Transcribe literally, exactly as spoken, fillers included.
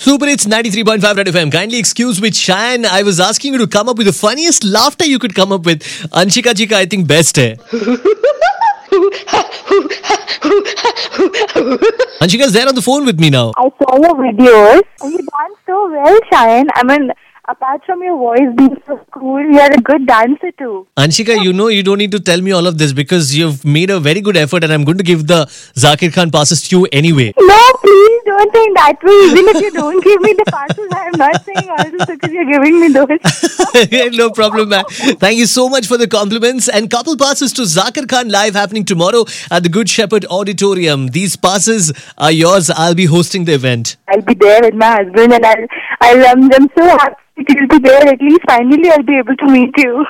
Super, it's ninety-three point five Red F M. Kindly excuse me, Cheyenne. I was asking you to come up with the funniest laughter you could come up with. Anshika ji ka I think best hai. Anshika's there on the phone with me now. I saw your videos. You dance so well, Cheyenne. I mean, apart from your voice being so cool, you're a good dancer too. Anshika, you know you don't need to tell me all of this because you've made a very good effort and I'm going to give the Zakir Khan passes to you anyway. No, please don't think that way. Even if you don't give me the passes, I'm not saying all this because you're giving me those. No problem, man. Thank you so much for the compliments. And couple passes to Zakir Khan live happening tomorrow at the Good Shepherd Auditorium. These passes are yours. I'll be hosting the event. I'll be there with my husband and I'll, I'll, um, I'm so happy you'll be there. At least finally I'll be able to meet you.